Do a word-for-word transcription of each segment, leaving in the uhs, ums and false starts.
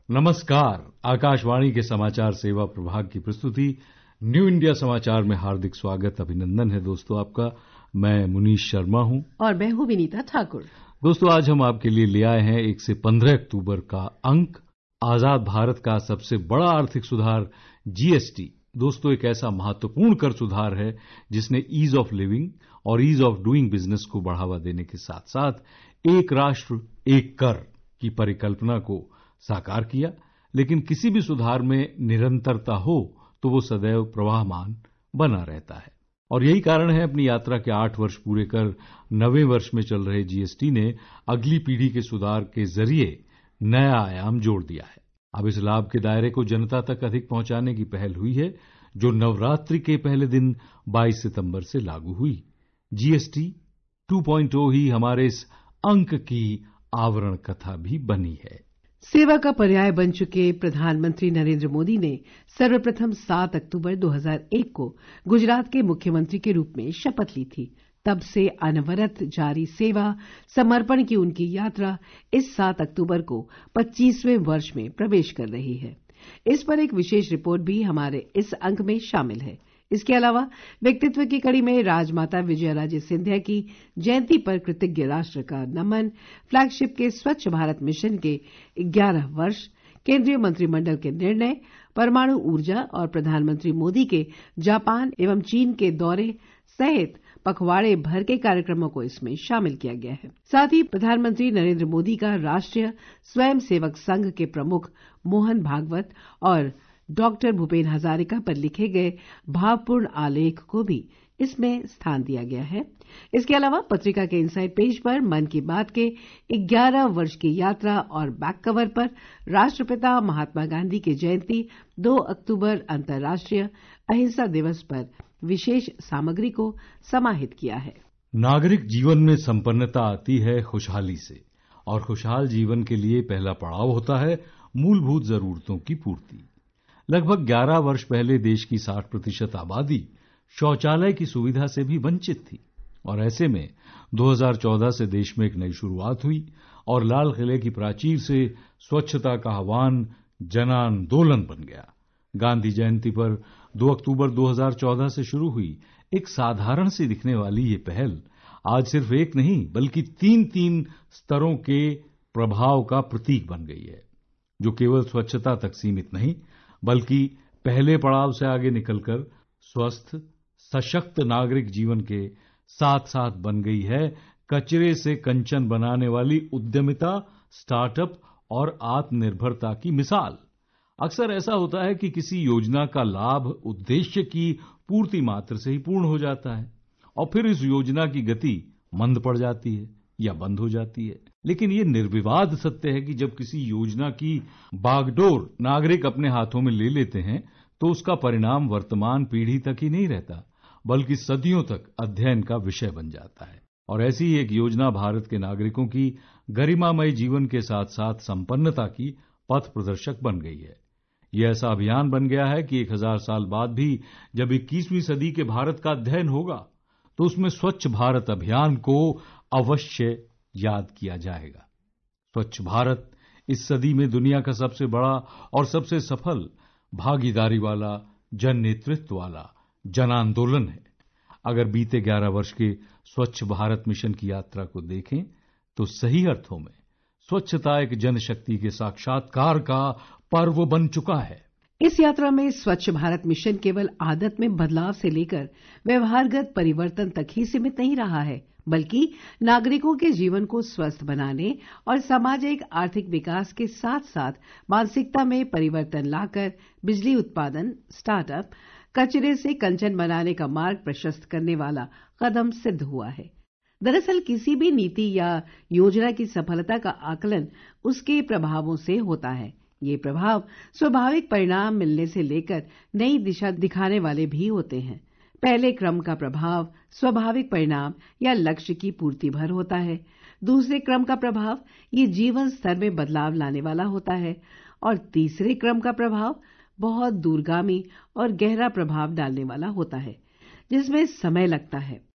नमस्कार। आकाशवाणी के समाचार सेवा प्रभाग की प्रस्तुति न्यू इंडिया समाचार में हार्दिक स्वागत अभिनंदन है दोस्तों आपका। मैं मुनीश शर्मा हूं और मैं हूं विनीता ठाकुर। दोस्तों आज हम आपके लिए ले आए हैं एक से पंद्रह अक्टूबर का अंक। आजाद भारत का सबसे बड़ा आर्थिक सुधार जीएसटी दोस्तों एक ऐसा महत्वपूर्ण कर सुधार है जिसने ईज ऑफ लिविंग और ईज ऑफ डूइंग बिजनेस को बढ़ावा देने के साथ साथ एक राष्ट्र एक कर की परिकल्पना को साकार किया। लेकिन किसी भी सुधार में निरंतरता हो तो वो सदैव प्रवाहमान बना रहता है और यही कारण है अपनी यात्रा के आठ वर्ष पूरे कर नवे वर्ष में चल रहे जीएसटी ने अगली पीढ़ी के सुधार के जरिए नया आयाम जोड़ दिया है। अब इस लाभ के दायरे को जनता तक अधिक पहुंचाने की पहल हुई है जो नवरात्रि के पहले दिन बाईस सितंबर से लागू हुई। जीएसटी टू पॉइंट ओ ही हमारे इस अंक की आवरण कथा भी बनी है। सेवा का पर्याय बन चुके प्रधानमंत्री नरेंद्र मोदी ने सर्वप्रथम सात अक्टूबर दो हज़ार एक को गुजरात के मुख्यमंत्री के रूप में शपथ ली थी। तब से अनवरत जारी सेवा समर्पण की उनकी यात्रा इस सात अक्टूबर को पच्चीसवें वर्ष में प्रवेश कर रही है। इस पर एक विशेष रिपोर्ट भी हमारे इस अंक में शामिल है। इसके अलावा व्यक्तित्व की कड़ी में राजमाता विजयाराजे सिंधिया की जयंती पर कृतज्ञ राष्ट्र का नमन, फ्लैगशिप के स्वच्छ भारत मिशन के ग्यारह वर्ष, केंद्रीय मंत्रिमंडल के निर्णय, परमाणु ऊर्जा और प्रधानमंत्री मोदी के जापान एवं चीन के दौरे सहित पखवाड़े भर के कार्यक्रमों को इसमें शामिल किया गया है। साथ ही प्रधानमंत्री नरेंद्र मोदी का राष्ट्रीय स्वयंसेवक संघ के प्रमुख मोहन भागवत और डॉक्टर भूपेन हजारिका पर लिखे गए भावपूर्ण आलेख को भी इसमें स्थान दिया गया है। इसके अलावा पत्रिका के इनसाइड पेज पर मन की बात के ग्यारह वर्ष की यात्रा और बैक कवर पर राष्ट्रपिता महात्मा गांधी की जयंती दो अक्टूबर अंतर्राष्ट्रीय अहिंसा दिवस पर विशेष सामग्री को समाहित किया है। नागरिक जीवन में संपन्नता आती है खुशहाली से और खुशहाल जीवन के लिए पहला पड़ाव होता है मूलभूत जरूरतों की पूर्ति। लगभग ग्यारह वर्ष पहले देश की साठ प्रतिशत आबादी शौचालय की सुविधा से भी वंचित थी और ऐसे में दो हज़ार चौदह से देश में एक नई शुरुआत हुई और लाल किले की प्राचीर से स्वच्छता का आह्वान जन आंदोलन बन गया। गांधी जयंती पर दो अक्टूबर दो हज़ार चौदह से शुरू हुई एक साधारण सी दिखने वाली ये पहल आज सिर्फ एक नहीं बल्कि तीन तीन स्तरों के प्रभाव का प्रतीक बन गई है जो केवल स्वच्छता तक सीमित नहीं बल्कि पहले पड़ाव से आगे निकलकर स्वस्थ सशक्त नागरिक जीवन के साथ साथ बन गई है कचरे से कंचन बनाने वाली उद्यमिता, स्टार्टअप और आत्मनिर्भरता की मिसाल। अक्सर ऐसा होता है कि किसी योजना का लाभ उद्देश्य की पूर्ति मात्र से ही पूर्ण हो जाता है और फिर इस योजना की गति मंद पड़ जाती है या बंद हो जाती है। लेकिन ये निर्विवाद सत्य है कि जब किसी योजना की बागडोर नागरिक अपने हाथों में ले लेते हैं तो उसका परिणाम वर्तमान पीढ़ी तक ही नहीं रहता बल्कि सदियों तक अध्ययन का विषय बन जाता है। और ऐसी ही एक योजना भारत के नागरिकों की गरिमामय जीवन के साथ साथ संपन्नता की पथ प्रदर्शक बन गई है। यह ऐसा अभियान बन गया है कि एक हजार साल बाद भी जब इक्कीसवीं सदी के भारत का अध्ययन होगा तो उसमें स्वच्छ भारत अभियान को अवश्य याद किया जाएगा। स्वच्छ भारत इस सदी में दुनिया का सबसे बड़ा और सबसे सफल भागीदारी वाला जन नेतृत्व वाला जन आंदोलन है। अगर बीते ग्यारह वर्ष के स्वच्छ भारत मिशन की यात्रा को देखें तो सही अर्थों में स्वच्छता एक जनशक्ति के साक्षात्कार का पर्व बन चुका है। इस यात्रा में स्वच्छ भारत मिशन केवल आदत में बदलाव से लेकर व्यवहारगत परिवर्तन तक ही सीमित नहीं रहा है बल्कि नागरिकों के जीवन को स्वस्थ बनाने और सामाजिक आर्थिक विकास के साथ साथ मानसिकता में परिवर्तन लाकर बिजली उत्पादन, स्टार्टअप, कचरे से कंचन बनाने का मार्ग प्रशस्त करने वाला कदम सिद्ध हुआ है। दरअसल किसी भी नीति या योजना की सफलता का आकलन उसके प्रभावों से होता है। ये प्रभाव स्वाभाविक परिणाम मिलने से लेकर नई दिशा दिखाने वाले भी होते हैं। पहले क्रम का प्रभाव स्वाभाविक परिणाम या लक्ष्य की पूर्ति भर होता है। दूसरे क्रम का प्रभाव ये जीवन स्तर में बदलाव लाने वाला होता है और तीसरे क्रम का प्रभाव बहुत दूरगामी और गहरा प्रभाव डालने वाला होता है जिसमें समय लगता है।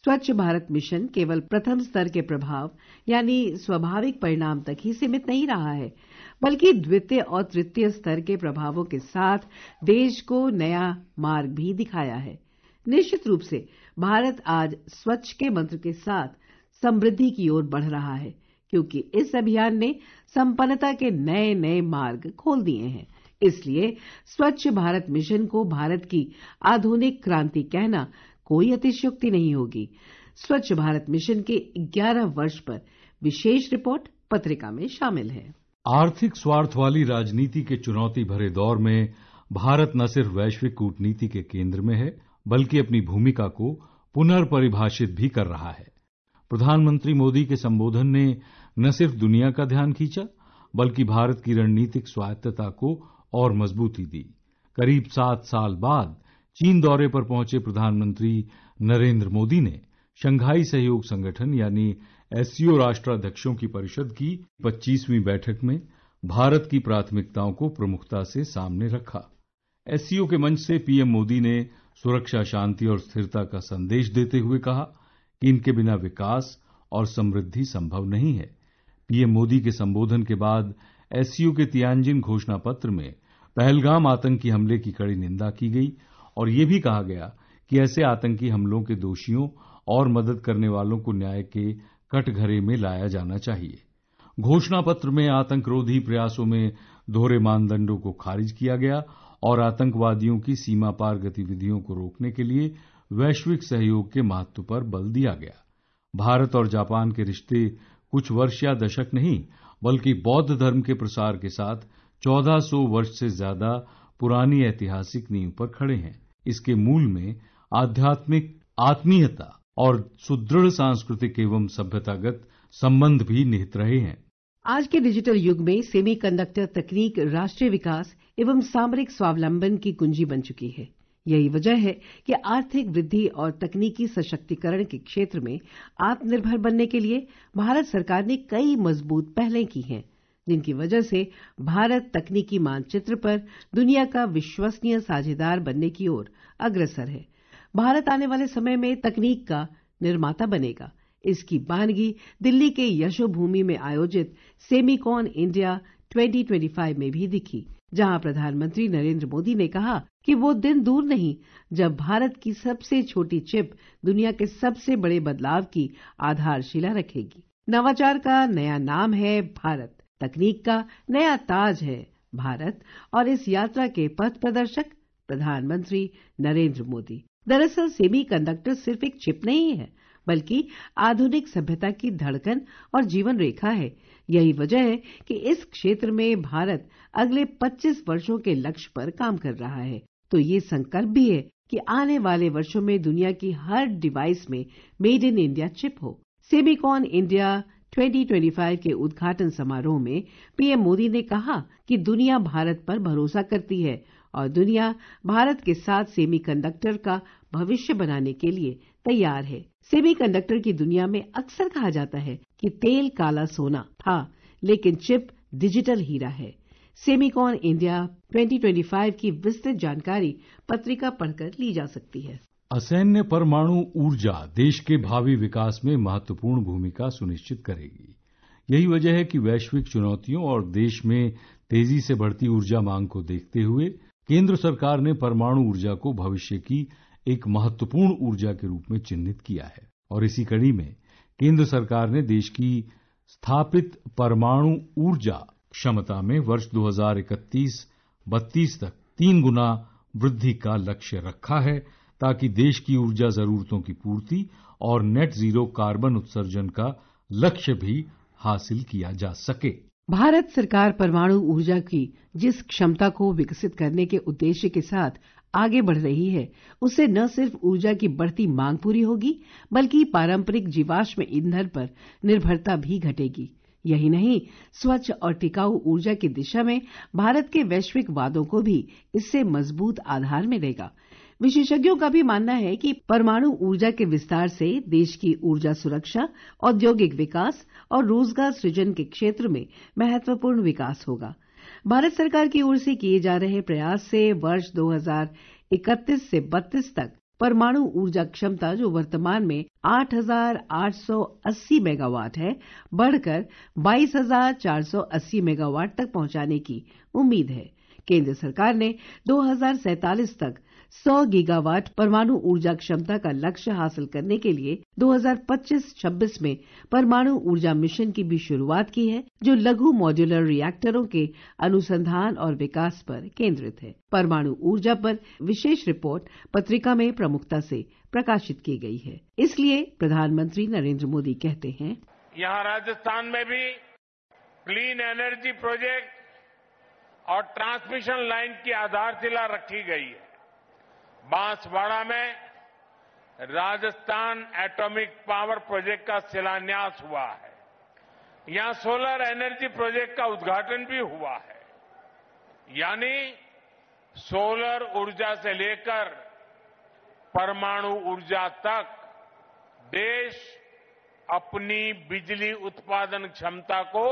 स्वच्छ भारत मिशन केवल प्रथम स्तर के प्रभाव यानी स्वाभाविक परिणाम तक ही सीमित नहीं रहा है, बल्कि द्वितीय और तृतीय स्तर के प्रभावों के साथ देश को नया मार्ग भी दिखाया है। निश्चित रूप से भारत आज स्वच्छ के मंत्र के साथ समृद्धि की ओर बढ़ रहा है, क्योंकि इस अभियान ने संपन्नता के नए नए मार्ग खोल दिए हैं। इसलिए स्वच्छ भारत मिशन को भारत की आधुनिक क्रांति कहना कोई अतिशयोक्ति नहीं होगी। स्वच्छ भारत मिशन के ग्यारह वर्ष पर विशेष रिपोर्ट पत्रिका में शामिल है। आर्थिक स्वार्थ वाली राजनीति के चुनौती भरे दौर में भारत न सिर्फ वैश्विक कूटनीति के केंद्र में है, बल्कि अपनी भूमिका को पुनर्परिभाषित भी कर रहा है। प्रधानमंत्री मोदी के संबोधन ने न सिर्फ दुनिया का ध्यान खींचा, बल्कि भारत की रणनीतिक स्वायत्तता को और मजबूती दी। करीब सात साल बाद चीन दौरे पर पहुंचे प्रधानमंत्री नरेंद्र मोदी ने शंघाई सहयोग संगठन यानी एससीओ राष्ट्राध्यक्षों की परिषद की पच्चीसवीं बैठक में भारत की प्राथमिकताओं को प्रमुखता से सामने रखा। एससीओ के मंच से पीएम मोदी ने सुरक्षा, शांति और स्थिरता का संदेश देते हुए कहा कि इनके बिना विकास और समृद्धि संभव नहीं है। पीएम मोदी के संबोधन के बाद एससीओ के तियानजिन घोषणा पत्र में पहलगाम आतंकी हमले की कड़ी निंदा की गई और ये भी कहा गया कि ऐसे आतंकी हमलों के दोषियों और मदद करने वालों को न्याय के कटघरे में लाया जाना चाहिए। घोषणा पत्र में आतंकरोधी प्रयासों में दोहरे मानदंडों को खारिज किया गया और आतंकवादियों की सीमा पार गतिविधियों को रोकने के लिए वैश्विक सहयोग के महत्व पर बल दिया गया। भारत और जापान के रिश्ते कुछ वर्ष या दशक नहीं, बल्कि बौद्ध धर्म के प्रसार के साथ चौदह सौ वर्ष से ज्यादा पुरानी ऐतिहासिक नींव पर खड़े हैं। इसके मूल में आध्यात्मिक आत्मीयता और सुदृढ़ सांस्कृतिक एवं सभ्यतागत संबंध भी निहित रहे हैं। आज के डिजिटल युग में सेमीकंडक्टर तकनीक राष्ट्रीय विकास एवं सामरिक स्वावलंबन की कुंजी बन चुकी है। यही वजह है कि आर्थिक वृद्धि और तकनीकी सशक्तिकरण के क्षेत्र में आत्मनिर्भर बनने के लिए भारत सरकार ने कई मजबूत पहलें की हैं, जिनकी वजह से भारत तकनीकी मानचित्र पर दुनिया का विश्वसनीय साझेदार बनने की ओर अग्रसर है। भारत आने वाले समय में तकनीक का निर्माता बनेगा। इसकी बानगी दिल्ली के यशोभूमि में आयोजित सेमीकॉन इंडिया दो हज़ार पच्चीस में भी दिखी, जहां प्रधानमंत्री नरेंद्र मोदी ने कहा कि वो दिन दूर नहीं जब भारत की सबसे छोटी चिप दुनिया के सबसे बड़े बदलाव की आधारशिला रखेगी। नवाचार का नया नाम है भारत, तकनीक का नया ताज है भारत, और इस यात्रा के पथ प्रदर्शक प्रधानमंत्री नरेंद्र मोदी। दरअसल सेमीकंडक्टर सिर्फ एक चिप नहीं है, बल्कि आधुनिक सभ्यता की धड़कन और जीवन रेखा है। यही वजह है कि इस क्षेत्र में भारत अगले पच्चीस वर्षों के लक्ष्य पर काम कर रहा है। तो ये संकल्प भी है कि आने वाले वर्षों में दुनिया की हर डिवाइस में मेड इन इंडिया चिप हो। सेमीकॉन इंडिया दो हज़ार पच्चीस के उद्घाटन समारोह में पीएम मोदी ने कहा कि दुनिया भारत पर भरोसा करती है और दुनिया भारत के साथ सेमीकंडक्टर का भविष्य बनाने के लिए तैयार है। सेमीकंडक्टर की दुनिया में अक्सर कहा जाता है कि तेल काला सोना था, लेकिन चिप डिजिटल हीरा है। सेमीकॉन इंडिया दो हज़ार पच्चीस की विस्तृत जानकारी पत्रिका पढ़कर ली जा सकती है। असैन्य परमाणु ऊर्जा देश के भावी विकास में महत्वपूर्ण भूमिका सुनिश्चित करेगी। यही वजह है कि वैश्विक चुनौतियों और देश में तेजी से बढ़ती ऊर्जा मांग को देखते हुए केंद्र सरकार ने परमाणु ऊर्जा को भविष्य की एक महत्वपूर्ण ऊर्जा के रूप में चिन्हित किया है। और इसी कड़ी में केंद्र सरकार ने देश की स्थापित परमाणु ऊर्जा क्षमता में वर्ष दो हज़ार इकतीस बत्तीस तक तीन गुना वृद्धि का लक्ष्य रखा है, ताकि देश की ऊर्जा जरूरतों की पूर्ति और नेट जीरो कार्बन उत्सर्जन का लक्ष्य भी हासिल किया जा सके। भारत सरकार परमाणु ऊर्जा की जिस क्षमता को विकसित करने के उद्देश्य के साथ आगे बढ़ रही है, उससे न सिर्फ ऊर्जा की बढ़ती मांग पूरी होगी, बल्कि पारंपरिक जीवाश्म ईंधन पर निर्भरता भी घटेगी। यही नहीं, स्वच्छ और टिकाऊ ऊर्जा की दिशा में भारत के वैश्विक वादों को भी इससे मजबूत आधार मिलेगा। विशेषज्ञों का भी मानना है कि परमाणु ऊर्जा के विस्तार से देश की ऊर्जा सुरक्षा, औद्योगिक विकास और रोजगार सृजन के क्षेत्र में महत्वपूर्ण विकास होगा। भारत सरकार की ओर से किए जा रहे प्रयास से वर्ष दो हज़ार इकतीस से बत्तीस तक परमाणु ऊर्जा क्षमता जो वर्तमान में आठ हज़ार आठ सौ अस्सी मेगावाट है, बढ़कर बाईस हज़ार चार सौ अस्सी मेगावाट तक पहुंचाने की उम्मीद है। केंद्र सरकार ने दो हज़ार सैंतालीस तक सौ गीगावाट परमाणु ऊर्जा क्षमता का लक्ष्य हासिल करने के लिए दो हज़ार पच्चीस छब्बीस में परमाणु ऊर्जा मिशन की भी शुरुआत की है, जो लघु मॉड्यूलर रिएक्टरों के अनुसंधान और विकास पर केंद्रित है। परमाणु ऊर्जा पर विशेष रिपोर्ट पत्रिका में प्रमुखता से प्रकाशित की गई है। इसलिए प्रधानमंत्री नरेंद्र मोदी कहते हैं, यहाँ राजस्थान में भी क्लीन एनर्जी प्रोजेक्ट और ट्रांसमिशन लाइन की आधारशिला रखी गई है। बांसवाड़ा में राजस्थान एटॉमिक पावर प्रोजेक्ट का शिलान्यास हुआ है। यहां सोलर एनर्जी प्रोजेक्ट का उद्घाटन भी हुआ है। यानी सोलर ऊर्जा से लेकर परमाणु ऊर्जा तक देश अपनी बिजली उत्पादन क्षमता को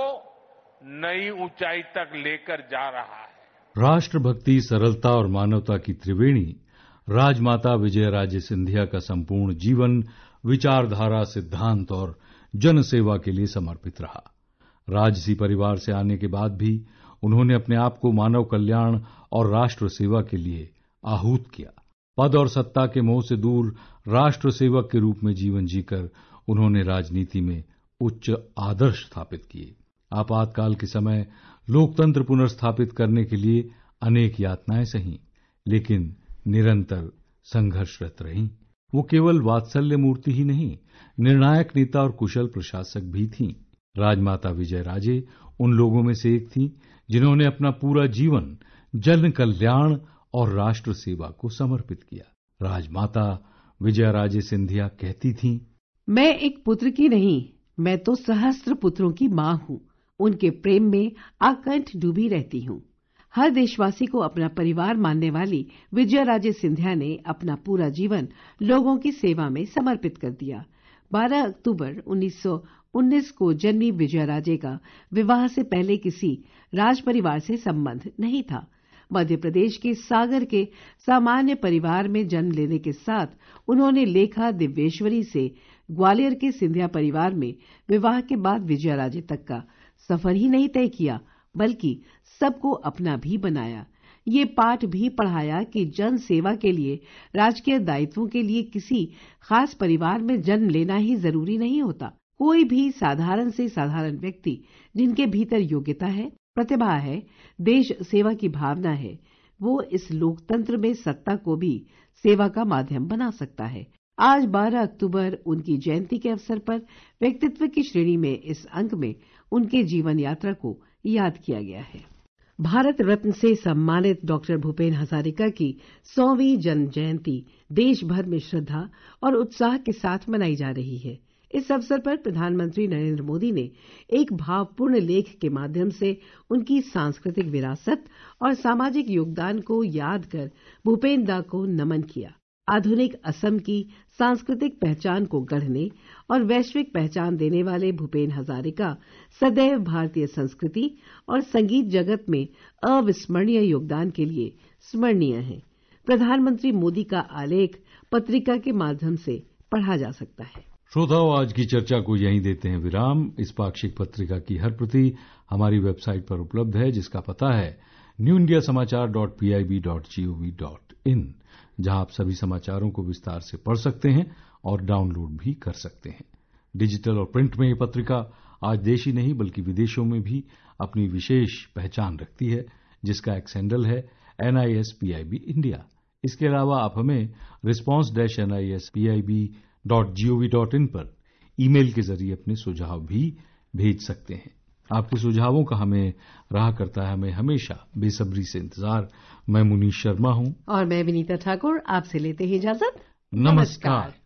नई ऊंचाई तक लेकर जा रहा है। राष्ट्रभक्ति, सरलता और मानवता की त्रिवेणी राजमाता विजयराजे सिंधिया का संपूर्ण जीवन विचारधारा, सिद्धांत और जनसेवा के लिए समर्पित रहा। राजसी परिवार से आने के बाद भी उन्होंने अपने आप को मानव कल्याण और राष्ट्र सेवा के लिए आहूत किया। पद और सत्ता के मोह से दूर राष्ट्र सेवक के रूप में जीवन जीकर उन्होंने राजनीति में उच्च आदर्श स्थापित किए। आपातकाल के समय लोकतंत्र पुनर्स्थापित करने के लिए अनेक यातनाएं सहीं, लेकिन निरंतर संघर्षरत रहीं। वो केवल वात्सल्य मूर्ति ही नहीं, निर्णायक नेता और कुशल प्रशासक भी थीं। राजमाता विजयराजे उन लोगों में से एक थीं जिन्होंने अपना पूरा जीवन जन कल्याण और राष्ट्र सेवा को समर्पित किया। राजमाता विजयराजे सिंधिया कहती थीं, मैं एक पुत्र की नहीं, मैं तो सहस्त्र पुत्रों की मां हूं। उनके प्रेम में आकंठ डूबी रहती हूं। हर देशवासी को अपना परिवार मानने वाली विजयराजे सिंधिया ने अपना पूरा जीवन लोगों की सेवा में समर्पित कर दिया। बारह अक्टूबर उन्नीस सौ उन्नीस को जन्मी विजयराजे का विवाह से पहले किसी राज परिवार से संबंध नहीं था। मध्य प्रदेश के सागर के सामान्य परिवार में जन्म लेने के साथ उन्होंने लेखा दिव्येश्वरी से ग्वालियर के सिंधिया परिवार में विवाह के बाद विजयराजे तक का सफर ही नहीं तय किया, बल्कि सबको अपना भी बनाया। ये पाठ भी पढ़ाया कि जन सेवा के लिए, राजकीय दायित्वों के लिए किसी खास परिवार में जन्म लेना ही जरूरी नहीं होता। कोई भी साधारण से साधारण व्यक्ति जिनके भीतर योग्यता है, प्रतिभा है, देश सेवा की भावना है, वो इस लोकतंत्र में सत्ता को भी सेवा का माध्यम बना सकता है। आज बारह अक्टूबर उनकी जयंती के अवसर पर व्यक्तित्व की श्रेणी में इस अंक में उनके जीवन यात्रा को याद किया गया है। भारत रत्न से सम्मानित डॉक्टर भूपेन हजारिका की सौवीं जन्म जयंती देश भर में श्रद्धा और उत्साह के साथ मनाई जा रही है। इस अवसर पर प्रधानमंत्री नरेंद्र मोदी ने एक भावपूर्ण लेख के माध्यम से उनकी सांस्कृतिक विरासत और सामाजिक योगदान को याद कर भूपेन दा को नमन किया। आधुनिक असम की सांस्कृतिक पहचान को गढ़ने और वैश्विक पहचान देने वाले भूपेन हजारिका सदैव भारतीय संस्कृति और संगीत जगत में अविस्मरणीय योगदान के लिए स्मरणीय हैं। प्रधानमंत्री मोदी का आलेख पत्रिका के माध्यम से पढ़ा जा सकता है। श्रोताओं, आज की चर्चा को यहीं देते हैं विराम। इस पाक्षिक पत्रिका की हर प्रति हमारी वेबसाइट पर उपलब्ध है, जिसका पता है New India Samachar dot P I B dot G O V dot in, जहां आप सभी समाचारों को विस्तार से पढ़ सकते हैं और डाउनलोड भी कर सकते हैं। डिजिटल और प्रिंट में ये पत्रिका आज देश ही नहीं बल्कि विदेशों में भी अपनी विशेष पहचान रखती है, जिसका एक्स हैंडल है N I S P I B India. इसके अलावा आप हमें response dash N I S P I B dot G O V dot in पर ईमेल के जरिए अपने सुझाव भी भेज सकते हैं। आपके सुझावों का हमें रहा करता है हमें हमेशा बेसब्री से इंतजार। मैं मुनीश शर्मा हूं और मैं विनीता ठाकुर आपसे लेते हैं इजाजत। नमस्कार।